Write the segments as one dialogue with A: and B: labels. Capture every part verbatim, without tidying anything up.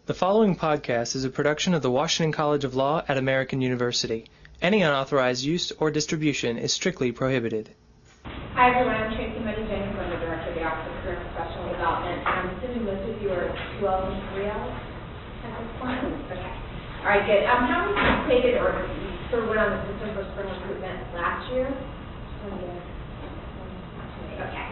A: The following podcast is a production of the Washington College of Law at American University. Any unauthorized use or distribution is strictly prohibited.
B: Hi everyone, I'm Tracy Muddy-Jenkins. I'm the Director of the Office of Career and Professional Development. I'm assuming most of you are two L's and three L's at this point? Okay. All right, good. Um, how many participated or sort of went on the system for spring recruitment last year? Okay.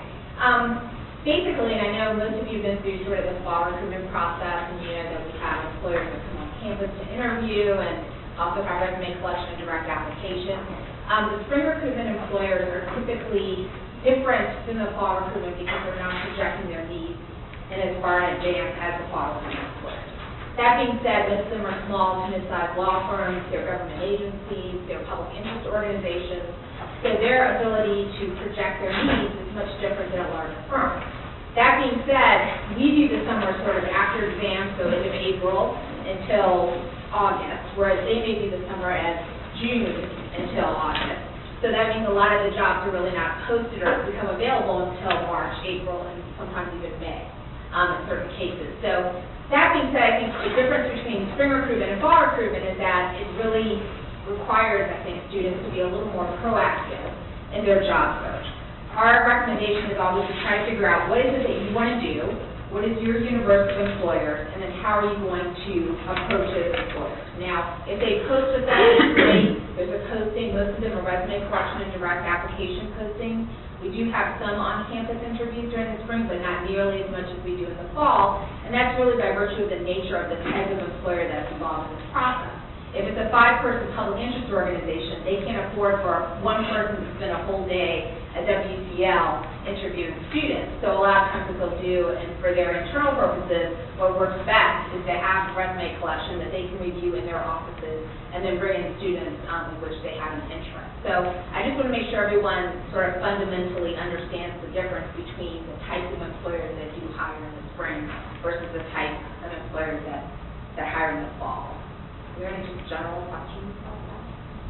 B: Um, Basically, and I know most of you have been through sort of the fall recruitment process, and you know that we have employers that come on campus to interview and also have resume collection and direct application. Um, the spring recruitment employers are typically different than the fall recruitment because they're not projecting their needs in as far in advance as the fall recruitment employers. That being said, most of them are small to mid-sized law firms, they're government agencies, they're public interest organizations, so their ability to project their needs is much different than a larger firm. That being said, we do the summer sort of after exams, so end of April until August, whereas they may do the summer as June until August. So that means a lot of the jobs are really not posted or become available until March, April, and sometimes even May um, in certain cases. So that being said, I think the difference between spring recruitment and fall recruitment is that it really requires, I think, students to be a little more proactive in their job search. Our recommendation is always to try to figure out what is it that you want to do, what is your universe of employers, and then how are you going to approach those employers. Now, if they post with us, great. There's a posting. Most of them are resume collection and direct application postings. We do have some on-campus interviews during the spring, but not nearly as much as we do in the fall, and that's really by virtue of the nature of the type of employer that's involved in this process. If it's a five-person public interest organization, they can't afford for one person to spend a whole day at W C L interviewing students. So a lot of times what they'll do, and for their internal purposes, what works best is to have resume collection that they can review in their offices and then bring in students um, in which they have an interest. So I just want to make sure everyone sort of fundamentally understands the difference between the types of employers that do hire in the spring versus the type of employers that, that hire in the fall. Are there any just general questions about that?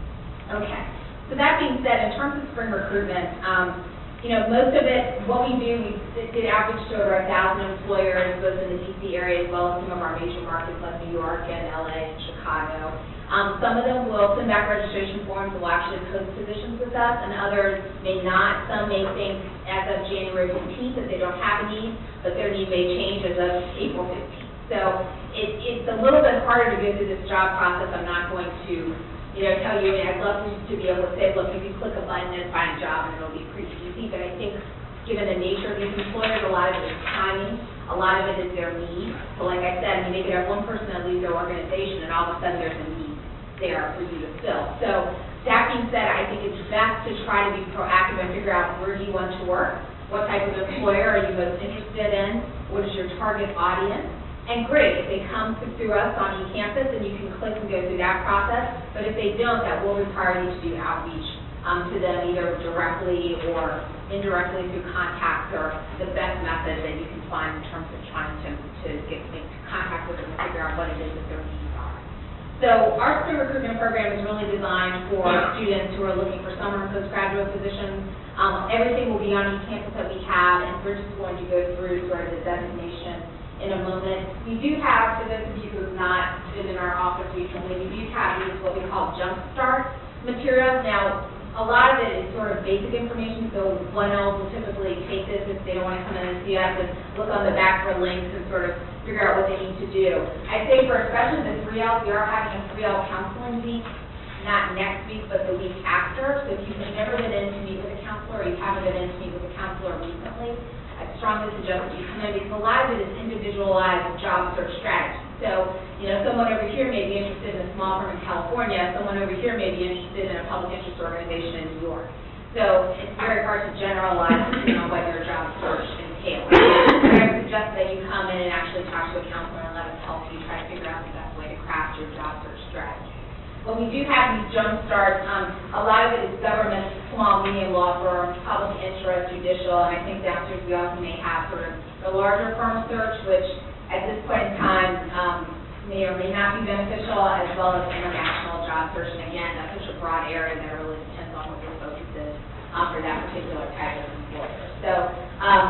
B: Okay. So that being said, in terms of spring recruitment, um, you know, most of it, what we do, we did average to over a thousand employers, both in the D C area as well as some of our major markets like New York and L A and Chicago. Um, some of them will send back registration forms and will actually post positions with us, and others may not. Some may think as of January fifteenth that they don't have a need, but their need may change as of April fifteenth. So it, it's a little bit harder to go through this job process. I'm not going to, you know, tell you, I mean, I'd love to be able to say, look, if you click a button and find a job, and it'll be pretty easy. But I think, given the nature of these employers, a lot of it is timing. A lot of it is their need. So like I said, you may have one person that leaves their organization, and all of a sudden there's a need there for you to fill. So that being said, I think it's best to try to be proactive and figure out where do you want to work, what type of employer are you most interested in, what is your target audience. And great, if they come through us on eCampus, then you can click and go through that process. But if they don't, that will require you to do outreach um, to them either directly or indirectly through contacts, or the best method that you can find in terms of trying to, to get into contact with them and figure out what it is that their needs are. So our spring recruitment program is really designed for students who are looking for summer and postgraduate positions. Um, everything will be on eCampus that we have, and we're just going to go through sort of the designation in a moment. We do have, for those of you who have not been in our office recently, we do have these what we call Jumpstart materials. Now, a lot of it is sort of basic information, so one L will typically take this if they don't want to come in and see us and look on the back for links and sort of figure out what they need to do. I'd say for especially the three Ls, we are having a three L counseling week, not next week, but the week after. So if you've never been in to meet with a counselor, or you haven't been in to meet with a counselor recently, I strongly suggest that you come in, because a lot of it is individualized job search strategy. So, you know, someone over here may be interested in a small firm in California, someone over here may be interested in a public interest organization in New York. So it's very hard to generalize, you know, what your job search entails. So I suggest that you come in and actually talk to a counselor and let us help you try to figure out the best way to craft your job search strategy. But we do have these jump starts. Um, a lot of it is government, small, medium law firms, public interest, judicial, and I think downstairs we also may have sort of the larger firm search, which at this point in time um, may or may not be beneficial, as well as international job search. And again, that's such a broad area that it really depends on what your focus is um, for that particular type of employer. So um, to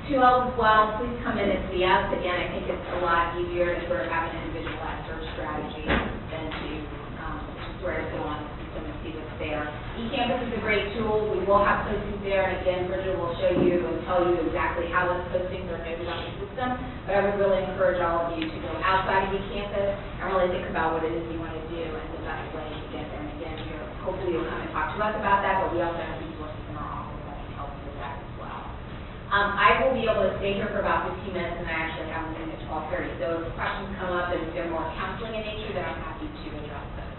B: two L's as well, please come in and see us. Again, I think it's a lot easier to sort of have an individualized search strategy than to um, just sort of go on the system and see what's there. eCampus is a great tool. We will have postings there, and again, Bridget will show you and tell you exactly how those postings are noted on the system. But I would really encourage all of you to go outside of eCampus and really think about what it is you want to do and the best way to get there. And again, you're, hopefully you'll come and talk to us about that, but we also have resources in our office that can help you with that as well. Um, I will be able to stay here for about fifteen minutes, and I actually have a meeting at twelve thirty. So if questions come up and if they're more counseling in nature, then I'm happy to address those.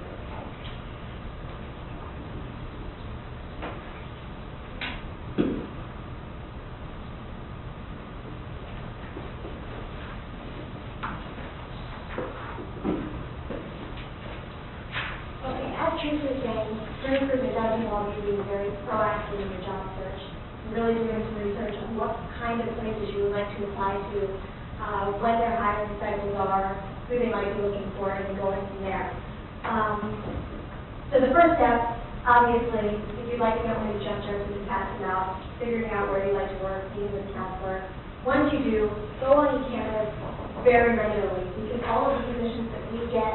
C: Okay, as Tracy was saying, Career Improvement does involve you being very proactive in your job search. Really doing some research on what kind of places you would like to apply to, uh, when their hiring cycles are, who they might be looking for, and going from there. Um, so the first step, obviously, if you'd like to know when to jump starts with the task about figuring out where you'd like to work, meeting with a counselor. Once you do, go on eCampus very regularly, because all of the positions that we get,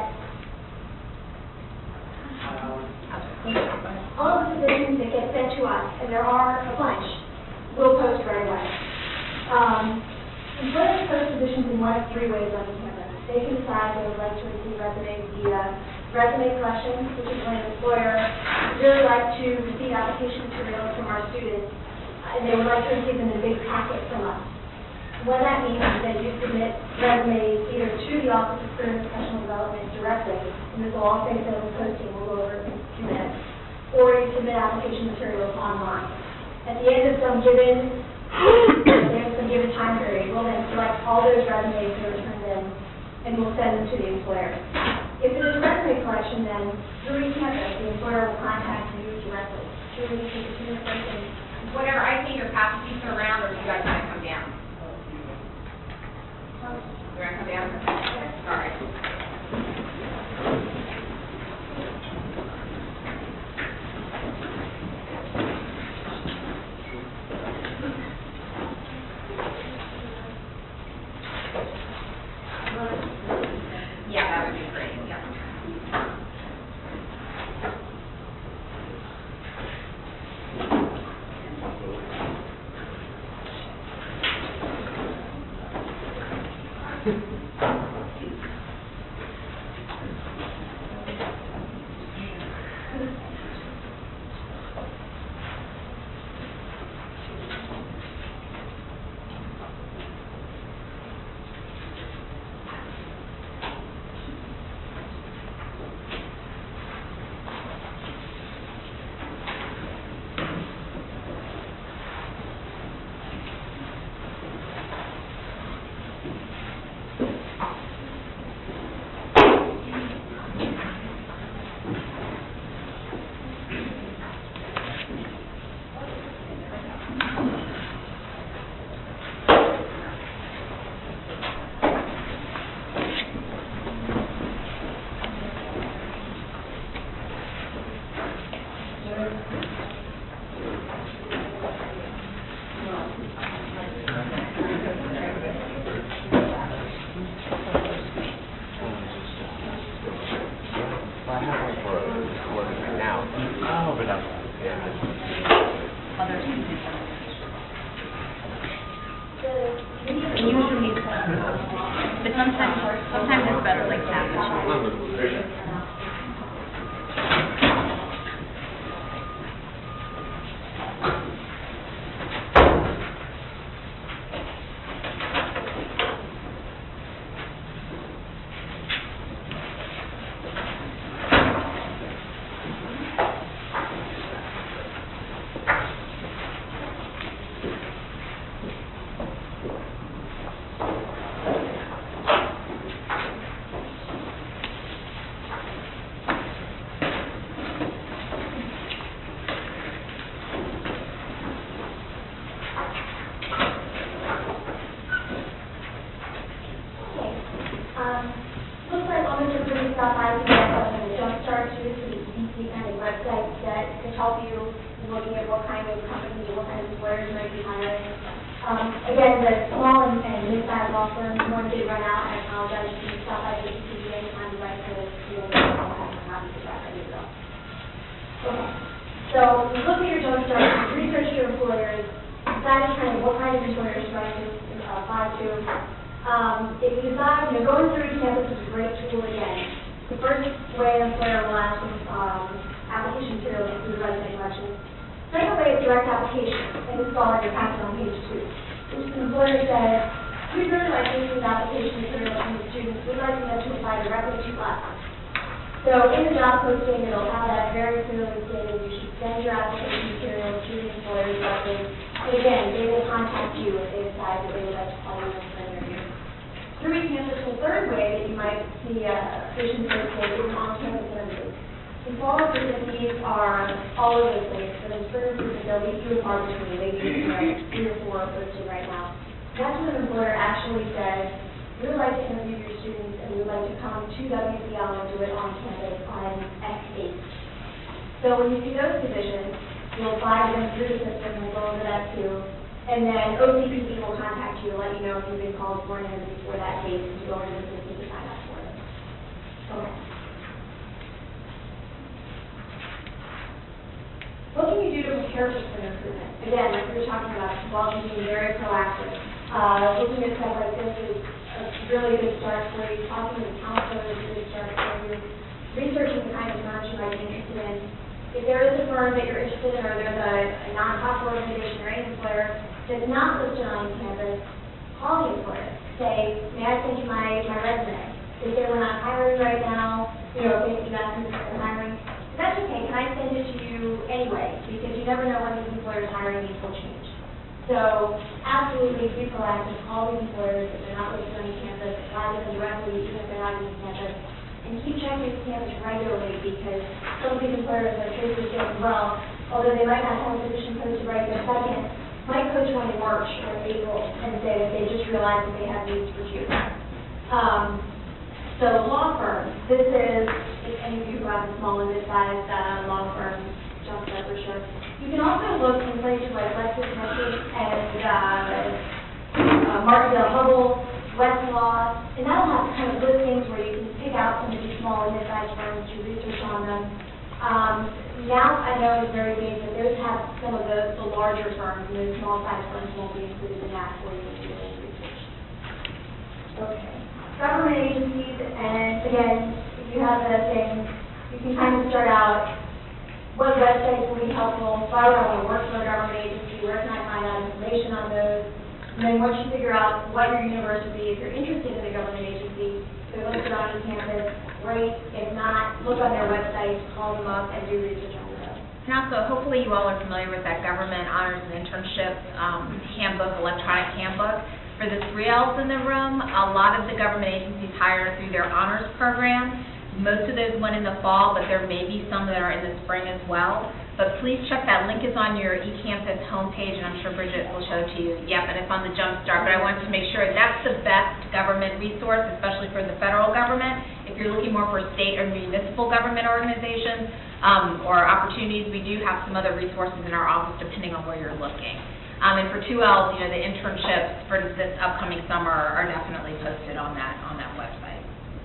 C: all of the positions that get sent to us, and there are a bunch, we'll post right away. Um, employers post positions in one of three ways on eCampus. They can decide they would like to receive resumes via resume collection, which is when an employer would really like to receive application materials from our students, and they would like to receive them in a big packet from us. What that means is that you submit resumes either to the Office of Career and Professional Development directly, and this will all say that the posting will go over in a few minutes, or you submit application materials online. At the end of some given, at the end of some given time period, we'll then select all those resumes that are turned in, and we'll send them to the employer. If it is a resume collection, then through eCampus, the employer will contact you directly. Julie, you can see your person.
B: Whatever, I think your pass seats are around, or you guys want to come down? You're going to come down? Okay. All right. Yeah, that would be great. Yeah.
C: Um, again, the small and, and mid-sized law firms, one did run out, and I apologize, you can stop by the C P A anytime you like to, you know, I'll have a copy of that ready to go. Okay, so you look at your job start, research your employers, decide kind of what kind of employers you're going to uh, apply to. Um, if you decide, you know, going through campus is a great tool again. The first way an employer will ask for um, application materials through resume collection. Second way is direct application, and this is all in your packet on page two. Which the employer says, we'd really like to receive application materials from the students. We'd like them to apply directly to us. So in the job posting, it'll have that very clearly stated. You should send your application materials to the employer directly. And again, they will contact you if they decide that they would like to call you in for an interview. Through eCampus, the third way that you might see uh, application posted is on-campus interviews. The follow-up agencies are all over the place, but in certain groups, they'll be few and far between. Maybe like three or four are posted right now. That's when an employer actually says, we would like to interview your students, and we would like to come to W C L and do it on campus on X date. So when you see those positions, you'll apply them through the system, we'll go over that too. And then O C P P will contact you to let you know if you've been called for an interview before that date, and to go into the system to sign up for it. Okay. What can you do to prepare for spring recruitment? Again, like we were talking about, while being very proactive, uh, looking at stuff like this is a really good start for you. Talking to the counselor is a good start for you. Researching the kind of firms you might be interested in. If there is a firm that you're interested in, or there's a, a nonprofit organization or any employer that's not listed on campus, call the employer. Say, may I send you my, my resume? They say we're not hiring right now. You know, if you ask them if they're hiring. That's okay. Can I send it to you anyway? Because you never know when these employers' hiring needs will change. So absolutely be proactive. Call these employers if they're not listed on campus. Apply to them directly even if they're not on campus. And keep checking the campus regularly, because some of these employers, like Tracy was saying, well, although they might not have a position posted right this second, might post one in March or April and say that they just realized that they have needs for June. Um, so law firms, this is, if any of you who have a small and mid-sized uh, law firm, job start for sure. You can also look in places like LexisNexis and uh, uh, Martindale Hubbell, Westlaw, and that'll have kind of listings where you can pick out some of these small and mid-sized firms to research on them. Um, now I know it's very basic. Those have some of the, the larger firms, and those small-sized firms won't be included in that for you to do any research. Okay. Government agencies, and again, if you have the thing, you can kind of start out what websites will be helpful. Why would I want to work for a government agency? Where can I find out information on those? And then once you figure out what your university, if you're interested in a government agency, if they're listed on campus, great. If not, look on their website, call them up, and do research on those.
B: And also, hopefully you all are familiar with that Government Honors and Internship um, handbook, electronic handbook. For the three L's in the room, a lot of the government agencies hire through their honors program. Most of those went in the fall, but there may be some that are in the spring as well. But please check that. Link is on your eCampus homepage, and I'm sure Bridget will show it to you. Yep, and it's on the Jumpstart. But I wanted to make sure that's the best government resource, especially for the federal government. If you're looking more for state or municipal government organizations um, or opportunities, we do have some other resources in our office depending on where you're looking. Um, and for two L's, you know, the internships for this upcoming summer are definitely posted on that on that website.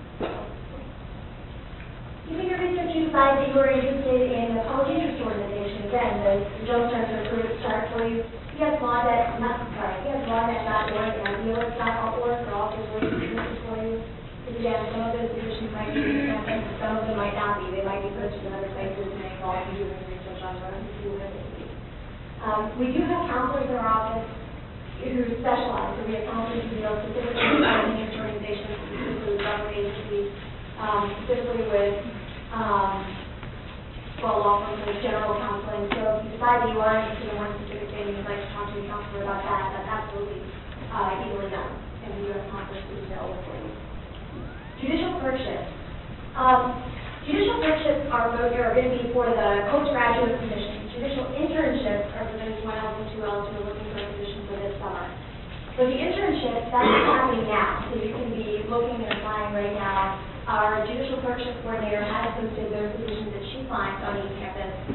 C: Keeping your research inside that you are interested in the public interest organization, again, the Jumpstart is a great start for you. You have law dot, not sorry, you have law dot org and idealist dot org for all those ways to research for you. Because again, some of those positions might be in campus, some of them might not be. They might be posted in other places, and they involve you doing research on them to see what they see. Um, we do have counselors in our office who specialize. So we have counselors who deal specifically with government interest organizations, specifically with government agencies, um, specifically with um, well, law firms and general counseling. So if you decide that you are interested in one specific thing and you'd like to talk to a counselor about that, that's absolutely uh, easily done. And we do have counselors who available for you. Judicial clerkships. Um, judicial clerkships are, are going to be for the postgraduate positions. Judicial internships are for those one L's and two L's who are looking for a position for this summer. So the internships, that's happening now. So you can be looking and applying right now. Our judicial clerkship coordinator has posted those positions that she finds on eCampus.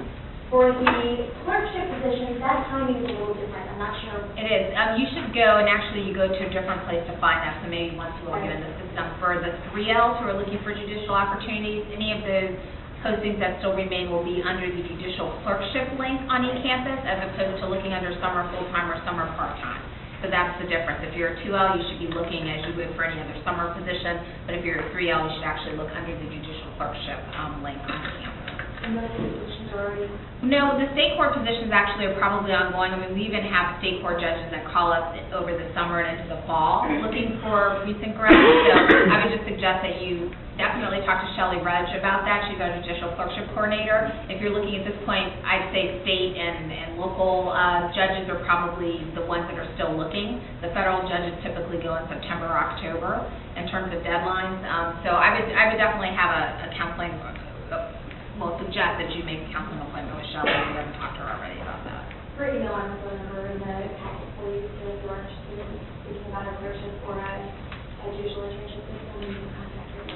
C: For the clerkship positions, that timing is a little different. I'm not sure.
B: It is. Um, you should go, and actually you go to a different place to find that, so maybe once we'll get in the system. For the three Ls who are looking for judicial opportunities, any of those postings that still remain will be under the judicial clerkship link on eCampus, as opposed to looking under summer full-time or summer part-time. So that's the difference. If you're a two L, you should be looking as you would for any other summer position, but if you're a three L, you should actually look under the judicial clerkship um, link on eCampus.
C: And those positions are already...
B: No, the state court positions actually are probably ongoing. I mean, we even have state court judges that call us over the summer and into the fall looking for recent grads. So I would just suggest that you definitely talk to Shelley Rudge about that. She's our judicial clerkship coordinator. If you're looking at this point, I'd say state and, and local uh, judges are probably the ones that are still looking. The federal judges typically go in September or October in terms of deadlines. Um, so I would, I would definitely have a, a counseling uh, Well, suggest that you make a counseling appointment with Shelley if you haven't talked to her already about that.
C: Her email and phone number in the packet for you if you are interested in speaking about a clerkship or a, a judicial internship system, you can contact her.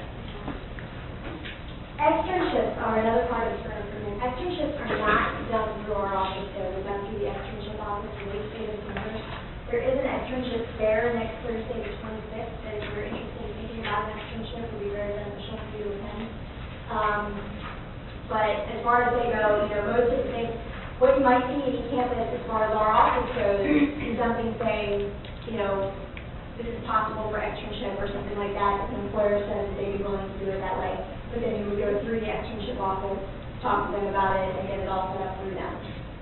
C: Externships are another part of the recruitment. Externships are not done through our office, they're done through the externship office in the state of Congress. There is an externship fair next Thursday, the twenty-sixth, and if you're interested in thinking about an externship, it would be very beneficial for you to attend. Um, But as far as they go, you know, most of the things, what you might see in eCampus as far as our office goes is something saying, you know, this is possible for externship or something like that. If an employer says they'd be willing to do it that way. But then you would go through the externship office, talk to them about it, and get it all set up through them.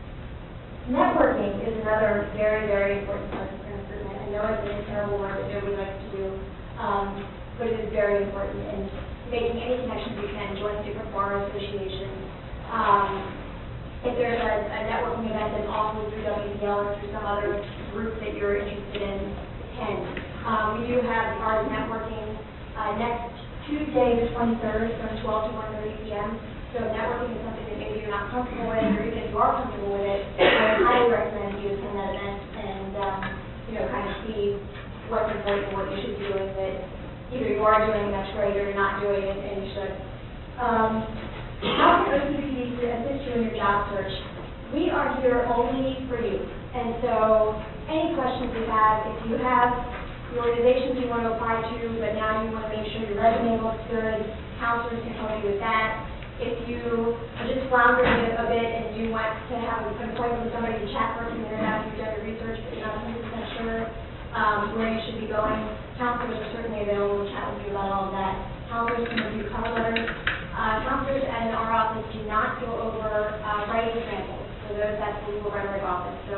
C: Networking is another very, very important part of recruitment. I know it's a terrible word that nobody likes to do, um, but it is very important. And making any connections you can, join different bar associations. Um, if there's a, a networking event that's also through W P L or through some other group that you're interested in, attend. Um, we do have the art of networking uh, next Tuesday, the twenty-third, from twelve to one thirty p m So networking is something that maybe you're not comfortable with, or even if you are comfortable with it, I would highly recommend you attend that event and um, you know, kind of see what's important and what you should be doing with it. Either you are doing it, that's great, or you're not doing it, and you should. Um, how can O C P D assist you in your job search? We are here only for you. And so any questions you have, if you have the organizations you want to apply to, but now you want to make sure your resume looks good, counselors can help you with that. If you are just floundering a bit and you want to have an appointment with somebody to chat for a few minutes after you've done your research, but you're not one hundred percent sure um, where you should be going, counselors are certainly available to chat with you about all of that. Counselors can review cover letters. Uh, counselors in our office do not go over uh, writing samples. So those, that's the legal rhetoric office. So,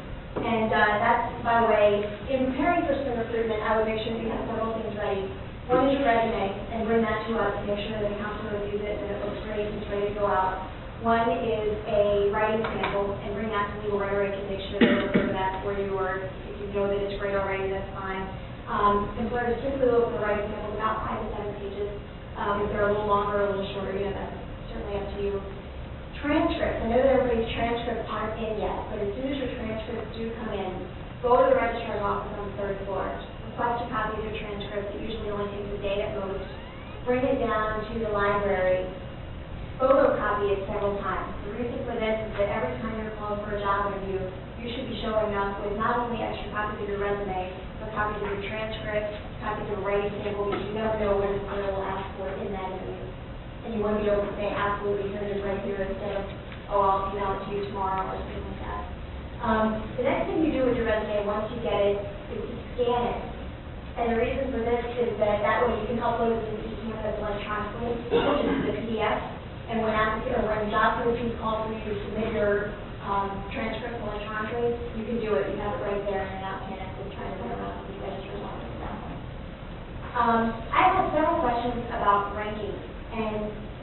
C: and uh, that's, by the way, in preparing for student recruitment, I would make sure you have several things ready. One is your resume, and bring that to us to make sure that the counselor reviews it and it looks great and it's ready to go out. One is a writing sample, and bring that to legal rhetoric and make sure that it's good that for you, or if you know that it's great already, that's fine. Um, employers typically look for writing samples about five to seven pages. Um, if they're a little longer or a little shorter, you know, that's certainly up to you. Transcripts. I know that everybody's transcripts aren't in yet, but as soon as your transcripts do come in, go to the registrar's office on the third floor. Request a copy of your transcript. It usually only takes a day at most. Bring it down to the library. Photocopy it several times. The reason for this is that every time you're called for a job interview, you should be showing up with not only extra copies of your resume, but copies of your transcript, copies of a writing sample, because you never know what an employer will ask for in that interview. And you want to be able to say, absolutely, here it is right here, instead of, oh, I'll email it to you tomorrow, or something like that. Um, the next thing you do with your resume, once you get it, is to scan it. And the reason for this is that that way you can upload it to eCampus electronically, which is the P D F. And when applicant, or when job searchers call for you to submit your um, transcript electronically, you can do it. You have it right there, and you're not panicked and trying to run around the registrar's office at that point. Um, I have several questions about ranking, and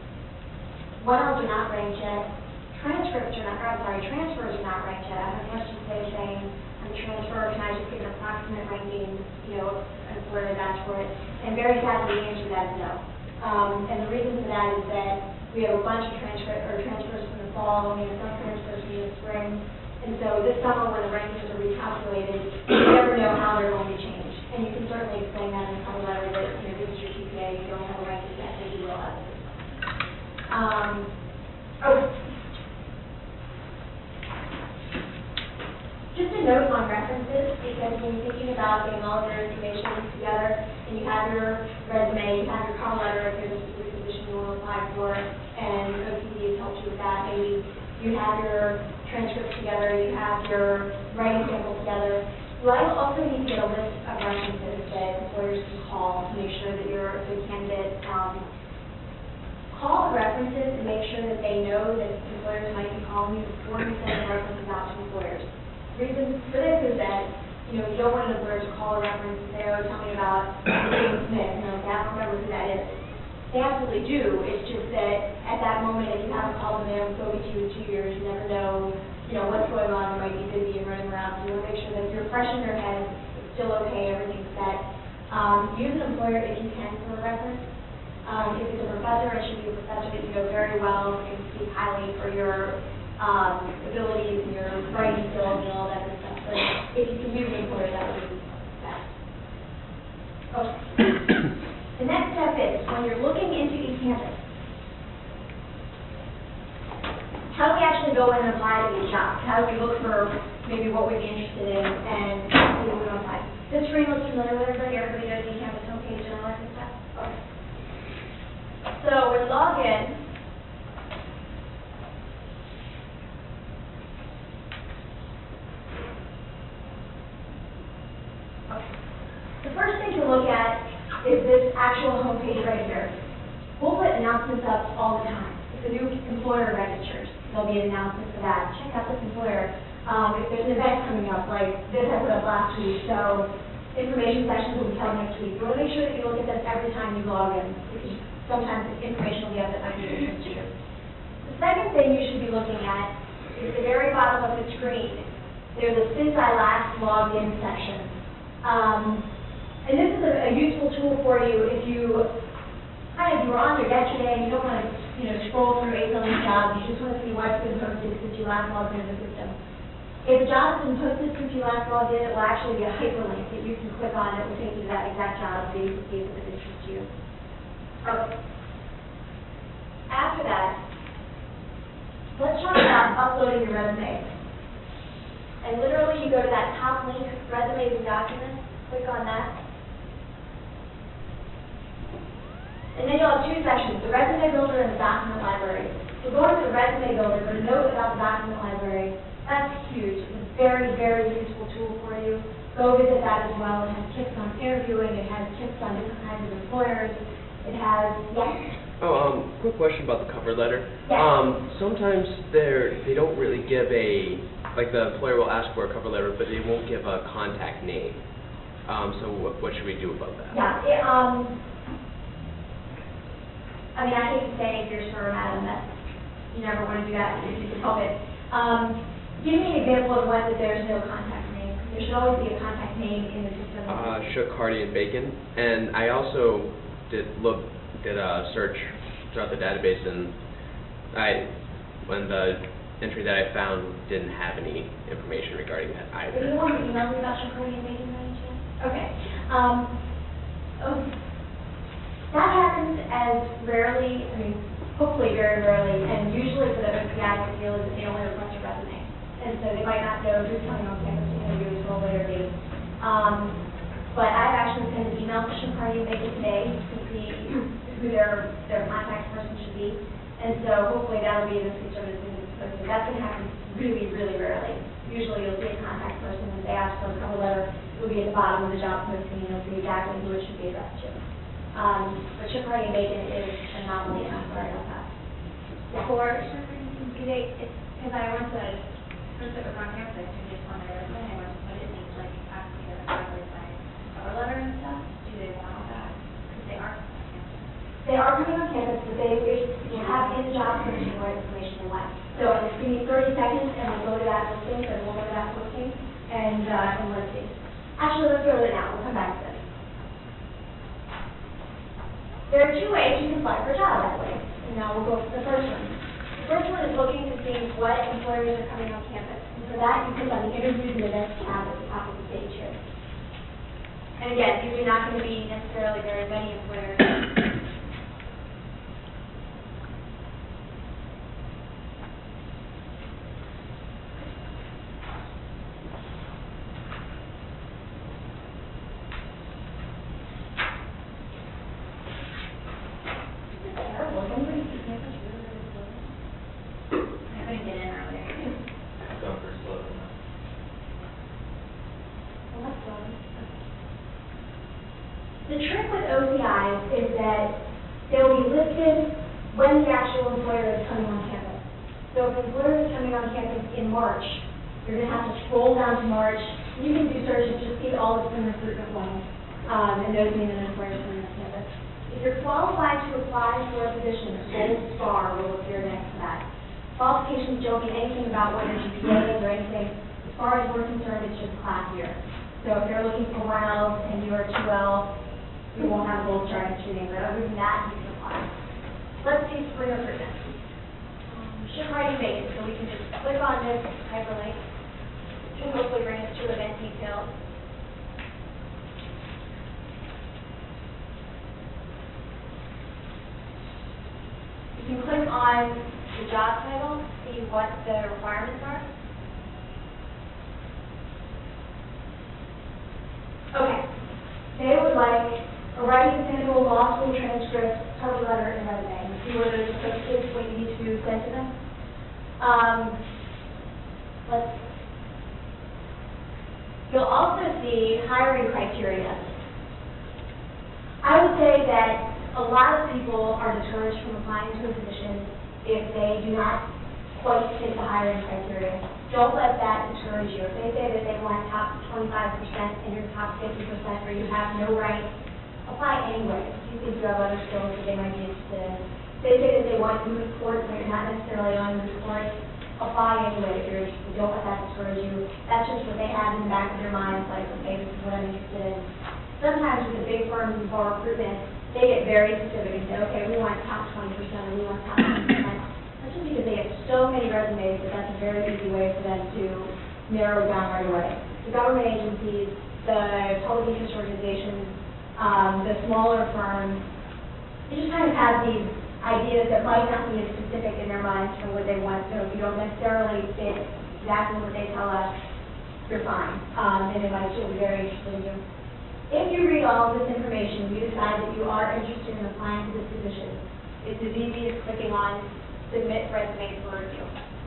C: one L do not rank yet. Transcripts are not, or I'm sorry, transfers are not ranked yet. I have a question today saying, I'm a transfer, can I just get an approximate ranking, you know, and where to match for it? And very sadly, the answer to that is no. Um, and the reason for that is that we have a bunch of transfer, or transfers from the fall, and we have some transfers in the spring. And so this summer, when the rankings are recalculated, you never know how they're going to change. And you can certainly explain that in a cover letter that, you know, this is your G P A, you don't have a ranking yet, but you will have it. Um, oh, your transcripts together, you have your writing samples together. You also need to get a list of references that employers can call to make sure that you're a good candidate. Um, call the references and make sure that they know that employers might be calling you before you send the references out to employers. The reason for this is that, you know, you don't want an employer to call a reference and say, oh, tell me about James Smith. You know, I don't remember who that is. They absolutely do. It's just that at that moment, if you haven't called them, they haven't spoken to you in two years, you never know, you know, what's going on. You might be busy and running around. So you want to make sure that you're fresh in their head, it's still okay, everything's set. Um, use an employer if you can for a reference. Um, if it's a professor, it should be a professor that you know very well and speak highly for your um, abilities and your writing skills and all that good stuff. But if you can use an employer, that would be best. Okay. The next step is, when you're looking into eCampus, how do we actually go in and apply to these jobs? How do we look for maybe what we'd be interested in and see what we want to apply? This screen looks familiar with everybody. Everybody knows eCampus homepage and all that good stuff? Okay. So we log in. Okay. The first thing to look at is this actual homepage right here. We'll put announcements up all the time. If a new employer registers, there'll be an announcement for that. Check out this employer. Um, if there's an event coming up, like this I put up last week, so information sessions will be held next week. You want to make sure that you look at this every time you log in, because sometimes the information will be up that might be of interest to you. The second thing you should be looking at is the very bottom of the screen. There's a Since I Last Logged In section. Um, And this is a, a useful tool for you if you kind of, you were on there yesterday and you don't want to, you know, scroll through eight million jobs. You just want to see what's been posted since you last logged into the system. If a job's been posted since you last logged in, it will actually be a hyperlink that you can click on. It will take you to that exact job so you can see if it's of interest to you. Okay. After that, let's talk about uploading your resume. And literally, you go to that top link, Resumes and Documents, click on that. And then you'll have two sections, the Resume Builder and the Document Library. So go to the Resume Builder, but a note about the Document Library. That's huge. It's a very, very useful tool for you. Go visit that as well. It has tips on interviewing. It has tips on different kinds of employers. It has, yes?
D: Oh, um, quick question about the cover letter.
C: Yes.
D: Um, sometimes they're, they don't really give a, like the employer will ask for a cover letter, but they won't give a contact name. Um, so what, what should we do about that?
C: Yeah, it, um, I mean, I hate to say if you're sort of Madam, that you never want to do that if you can help it. Um, give me an example of one that there's no contact name. There should always be a contact name in the system.
D: Uh, Shook, Hardy, and Bacon. And I also did look, did a search throughout the database, and I, when the entry that I found didn't have any information regarding that either.
C: Do you want to email me about Shook, Hardy, and Bacon by any chance? Okay. Um, oh, that happens as rarely, I mean, hopefully very rarely, and usually for the O P I, the deal is that they only request a resume. And so they might not know who's coming on campus to interview until a later date. Um, but I've actually sent an email to Shook, Hardy, and Bacon today to see who their, their contact person should be. And so hopefully that'll be in the system as soon as it's posted. That's going to happen really, really rarely. Usually you'll see a contact person, and if they ask for a cover letter, it will be at the bottom of the job posting, and you'll see exactly who it should be addressed to. Um, but Shook, Hardy, and Bacon is an anomaly, and I'm sorry about that. Yeah.
B: For Shook, Hardy, do they, because I went to, first it was on campus, and just on their resume, I went to put it, and like, ask me to cover my cover letter and stuff. Do they want all that? Because they are on campus.
C: They are coming on campus, but they will have in the job posting more information than what. So just give me thirty seconds, and we'll go to that listing, and we'll go to that posting, and, uh, and let's see. Actually, let's go to it now. We'll come back to this. There are two ways you can apply for a job that way. And now we'll go for the first one. The first one is looking to see what employers are coming on campus. And for that, you click on the Interviews and Events tab at the top of the page here. And again, these are not going to be necessarily very many employers.
B: I couldn't get in earlier.
C: is when the actual employer is coming on campus. So if the employer is coming on campus in March, you're going to have to scroll down to March. You can do searches to see all of the recruitment ones, um, and those mean an employer is coming on campus. If you're qualified to apply for a position, a gold star will appear next to that. Qualifications don't mean anything about what your G P A is or anything. As far as we're concerned, it's just class year. So if you're looking for one L and you are two L, you won't have gold star next to your name, but other than that, you can apply. Let's see spring recruitment. Um, should already make it, so we can just click on this hyperlink, which will hopefully bring us to event details. You can click on the job title, see what the requirements are. Okay. They would like a writing sample, law school transcript, cover letter, and resume. See where those are posted, what you need to send to them. Um, let's see. You'll also see hiring criteria. I would say that a lot of people are discouraged from applying to a position if they do not quite fit the hiring criteria. Don't let that discourage you. If they say that they want top twenty-five percent and you're top fifty percent or you have no right, apply anyway. You think you have other skills that they might be interested in. If they say that they want moot court but you're not necessarily on moot court, apply anyway if you're interested. Don't let that discourage you. That's just what they have in the back of their minds, like, okay, this is what I'm interested in. Sometimes with the big firms and for recruitment, they get very specific and say, okay, we want top twenty percent or we want top ten percent. That's just because they get so many resumes that that's a very easy way for them to narrow down right away. The government agencies, the public interest organizations, um, the smaller firms, they just kind of have these ideas that might not be as specific in their minds for what they want. So if you don't necessarily fit exactly what they tell us, you're fine. Um, and they might still be very interested in you. If you read all of this information, you decide that you are interested in applying to this position, it's as easy as clicking on Submit Resume for Review.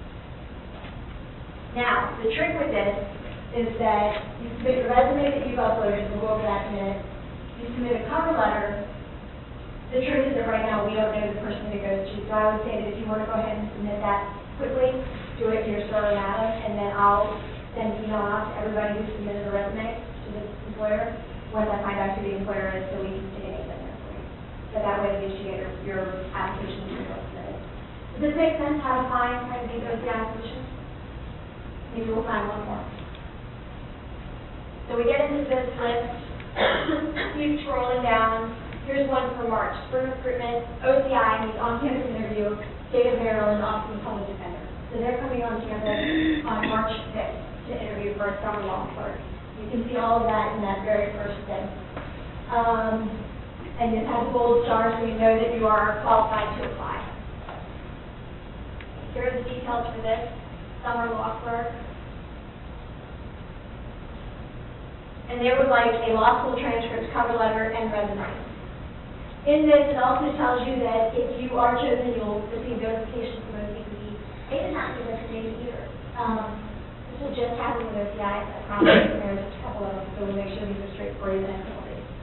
C: Now, the trick with this is that you submit your resume that you've uploaded, we'll go over that in a minute. You submit a cover letter. The truth is that right now we don't know the person it goes to, so I would say that if you want to go ahead and submit that quickly, do it to your Sterling Atom, and then I'll send an email out to everybody who submitted a resume to this employer once I find out who the employer is, so we can stick anything there for you. So that way you should get your, your application material submitted. Does this make sense, how to find kind of these O C I positions? Maybe we'll find one more. So we get into this list, keep scrolling down. Here's one for March, spring recruitment, O C I needs on-campus interview, State of Maryland, Austin Public Defender. So they're coming on campus on March fifth to interview for a summer law clerk. You can see all of that in that very first thing. Um, and it has a gold star, so you know that you are qualified to apply. Here are the details for this summer law clerk. And they would like a law school transcript, cover letter, and resume. In this, it also tells you that if you are chosen, you'll receive notification from O C P D. They did not give us a date either. Um, this will just happen with O C I. I promise there's just a couple of them, so we'll make sure these are straight for you the next couple days.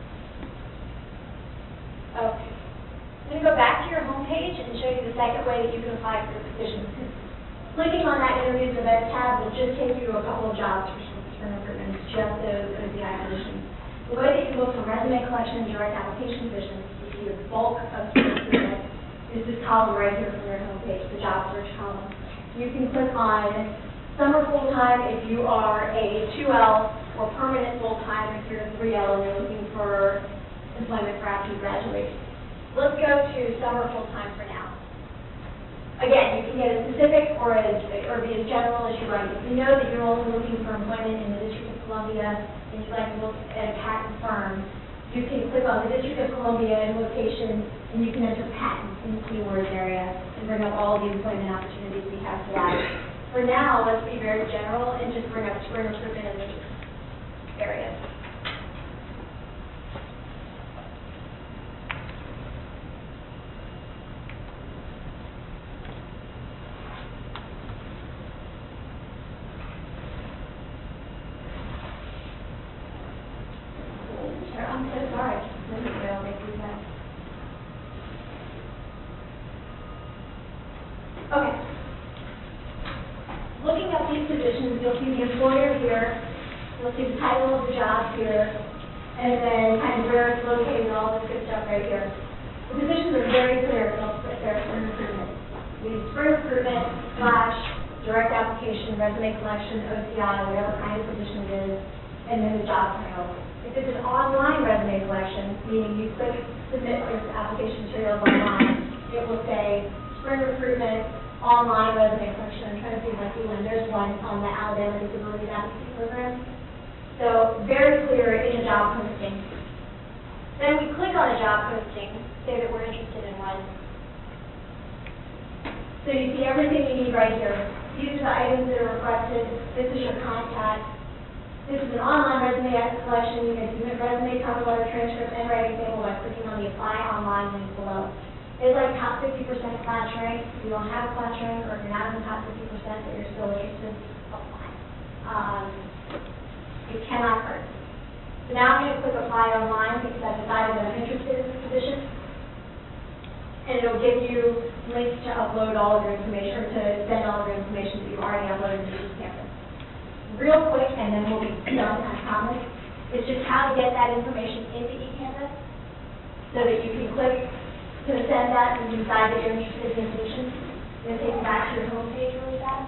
C: Okay. I'm going to go back to your home page and show you the second way that you can apply for the position. Clicking on that Interviews and Events tab will just take you to a couple of jobs for spring recruitment. It's just those O C I positions. The way that you look for resume collection and direct application positions, you see the bulk of spring recruitment is this column right here from your home page, the job search column. You can click on summer full-time if you are a two L, or permanent full-time if you're a three L and you're looking for employment for after you graduate. Let's go to summer full-time for now. Again, you can get as specific or, as, or be as general as you like. If you know that you're only looking for employment in the District of Columbia and you'd like to look at a patent firm, you can click on the District of Columbia and location, and you can enter patent in the keywords area and bring up all the employment opportunities we have for that. For now, let's be very general and just bring up spring recruitment in these areas. I'm so sorry. I'll make these up. you'll see the employer here, you'll see the title of the job here, and then kind of where it's located and all this good stuff right here. The positions are very clear, they'll put there for recruitment. We use spring recruitment, slash, direct application, resume collection, O C I, whatever kind of position it is, and then the job title. If it's an online resume collection, meaning you click submit your application materials online, it will say spring recruitment, online resume collection. I'm trying to see if I see one. There's one on the Alabama Disability Advocacy Program. So very clear in the job posting. Then we click on a job posting, say that we're interested in one. So you see everything you need right here. These are the items that are requested. This is your contact. This is an online resume collection. You can submit resume, cover letter, transcript, and write example by clicking on the Apply Online link below. It's like top fifty percent class rank. If you don't have a class rank, or if you're not in the top fifty percent, but you're still interested, apply. Um, it cannot hurt. So now I'm going to click Apply Online because I've decided that I'm interested in this position. And it'll give you links to upload all of your information, or to send all of your information that you've already uploaded to eCampus. Real quick, and then we'll be done, I promise. It's just how to get that information into eCampus so that you can click to send that and decide that you're interested in the position. I'm going to take you back to your home page really fast.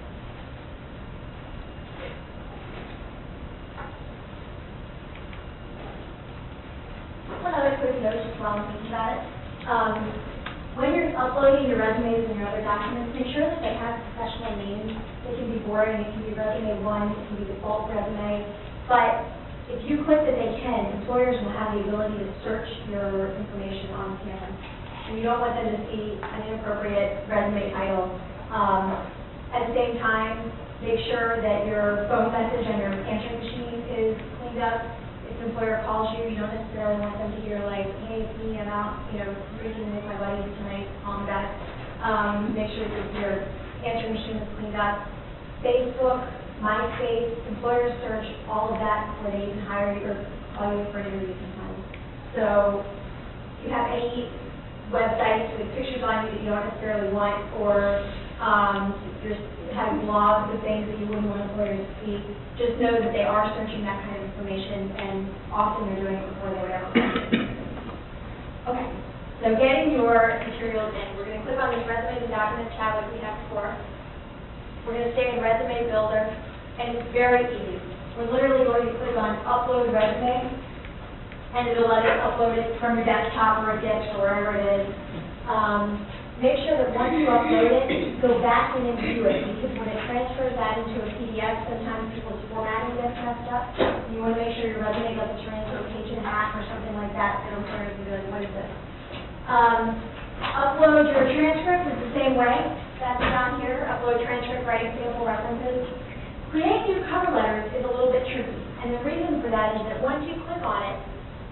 C: One other quick note just while I'm thinking about it. Um, when you're uploading your resumes and your other documents, make sure that they have professional names. It can be boring, it can be resume one, it can be default resume. But if you click that they can, employers will have the ability to search your information on campus. And you don't want them to see an inappropriate resume title. Um, at the same time, make sure that your phone message on your answering machine is cleaned up. If the employer calls you, you don't necessarily want them to hear like, hey, it's me, I'm out, you know, drinking with my buddies tonight, call me back. Um, make sure that your answering machine is cleaned up. Facebook, MySpace, employer search, all of that before they even hire you or call you for an interview sometimes. So if you have any websites with pictures on you that you don't necessarily want, or um, you're having blogs of things that you wouldn't want employers to see, just know that they are searching that kind of information, and often they're doing it before they would ever find it. Okay, so getting your materials in. We're going to click on this Resumes and Documents tab like we have before. We're going to stay in Resume Builder, and it's very easy. We're literally going to click on Upload Resume, and it'll let us upload it from your desktop or a disk or wherever it is. Um, make sure that once you upload it, go back in and view it, because when it transfers that into a P D F, sometimes people's formatting gets messed up. You want to make sure your resume doesn't turn into a page and a half or something like that, so employers will be like, what is this? Um, upload your transcript is the same way. That's down here. Upload transcript, write example references. Creating your cover letters is a little bit tricky, and the reason for that is that once you click on it,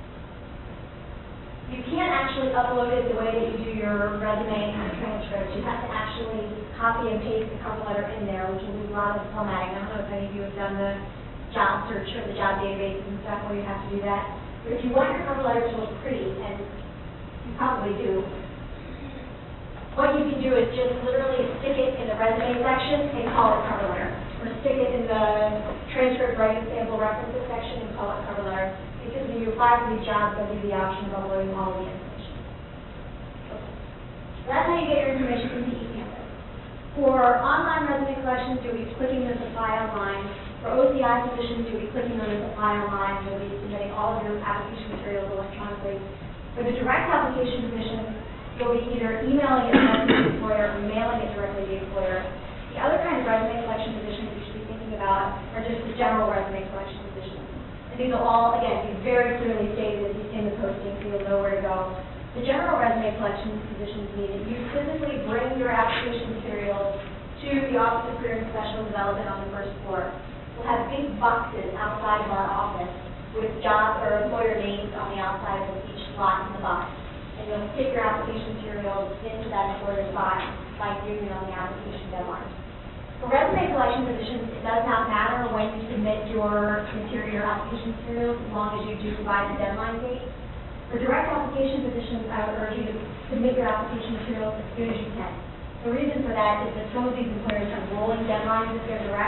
C: you can't actually upload it the way that you do your resume and transcript. You have to actually copy and paste the cover letter in there, which will do a lot of formatting. I don't know if any of you have done the job search or the job databases and stuff where you have to do that. But if you want your cover letter to look pretty, and you probably do, what you can do is just literally stick it in the resume section and call it cover letter. Or stick it in the transcript writing sample references section and call it cover letter. Because when you apply for these jobs, they'll give you the option of uploading all of the information. Okay. So that's how you get your information into eCampus. For online resume collections, you'll be clicking this Apply Online. For O C I positions, you'll be clicking on this Apply Online. You'll be submitting all of your application materials electronically. For the direct application positions, you'll be either emailing it directly to the employer or mailing it directly to the employer. The other kind of resume collection positions you should be thinking about are just the general resume collection positions. And these will all, again, be very clearly stated in the posting, so you'll know where to go. The general resume collection positions mean that you physically bring your application materials to the Office of Career and Professional Development on the first floor. We'll have big boxes outside of our office with job or employer names on the outside of each slot in the box. And you'll stick your application materials into that employer's box by doing it on the application deadline. For resume collection positions, it does not matter when you submit your material application materials as long as you do provide the deadline date. For direct application positions, I would urge you to submit your application materials as soon as you can. The reason for that is that some of these employers have rolling deadlines if they're direct,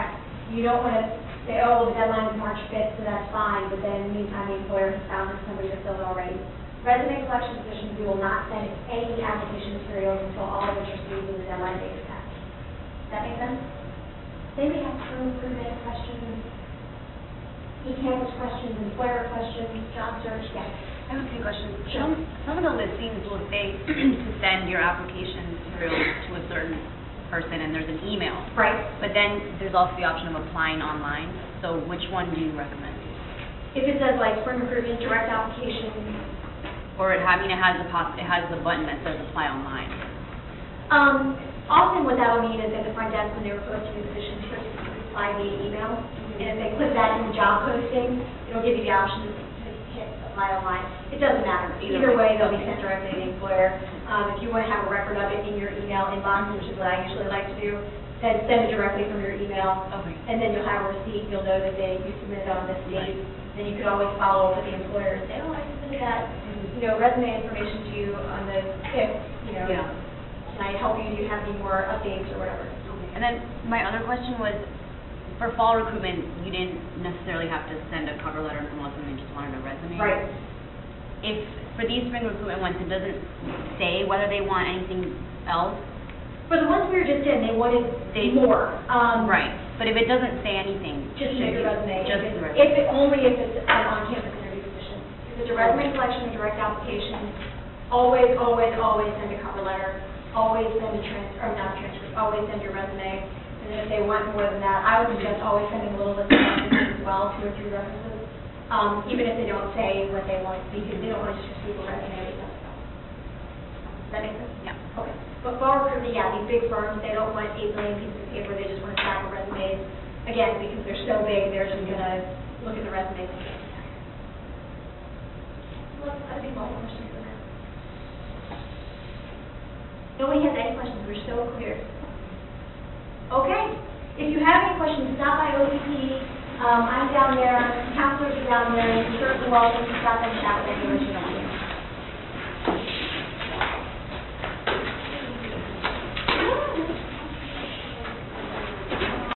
C: You don't want to say, oh, the deadline is March fifth, so that's fine, but then in the meantime, the employer has found somebody to fill it already. Resume collection positions, we will not send any application materials until all of which are received and the deadline date is passed. Does that make sense? They may have room for many questions, e-campus questions, employer questions, job search, yes.
E: I have a few questions.
C: Sure.
E: Some, some of the listings will say to send your application materials to a certain person, and there's an email.
C: Right.
E: But then there's also the option of applying online. So which one do you recommend?
C: If it says like spring recruitment, direct application,
E: Or it, I mean, it has the pos- it has the button that says apply online.
C: um, often what that will mean is at the front desk when they were posting the position, to apply via email. And if they click that in the job posting, it'll give you the option to hit apply online. It doesn't matter. Either way, they'll be sent directly to the employer. Um, if you want to have a record of it in your email inbox, which is what I usually like to do, then send it directly from your email.
E: Okay.
C: And then you'll have a receipt. You'll know that they you submitted on this date. Then you could always follow up with the employer and say, oh, I submitted that, you know, resume information to you on the fifth. You know,
E: Yeah.
C: can I help you? Do you have any more updates or whatever?
E: And then my other question was, for fall recruitment, you didn't necessarily have to send a cover letter from us, and they just wanted a resume.
C: Right.
E: If for these spring recruitment ones, it doesn't say whether they want anything else.
C: For the ones we were just in, they wanted
E: They-
C: more. Um,
E: Right. But if it doesn't say anything,
C: Just
E: should
C: make a
E: you-
C: resume.
E: Just
C: If
E: the
C: it's-
E: resume.
C: If it, only if it's an on-campus interview position. If it's a resume selection and direct application, always, always, always send a cover letter. Always send a transfer, or not a transcript, always send your resume. And then if they want more than that, I would suggest always sending a little list of references as well, two or three references. Um, even if they don't say what they want, because they don't want to just receive a resume. Does that make sense?
E: Yeah.
C: Okay. But for recruitment, yeah, these big firms, they don't want eight million pieces of paper, they just want a stack of resumes. Again, because they're so big, they're just gonna look at the resumes and get it. Look, I think all the questions for that. Nobody has any questions, we're so clear. Okay, if you have any questions, stop by O T P, um, I'm down there, counselors are down there, you're certainly welcome to stop and chat with anyone you don't want.